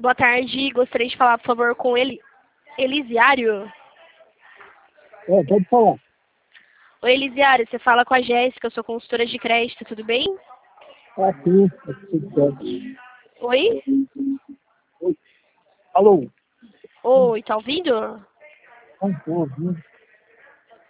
Boa tarde, gostaria de falar, por favor, com Elisiário. Pode falar. Oi, Elisiário, você fala com a Jéssica, eu sou consultora de crédito, tudo bem? Sim, tudo certo. Oi? Alô? Oi, tá ouvindo? Não estou ouvindo.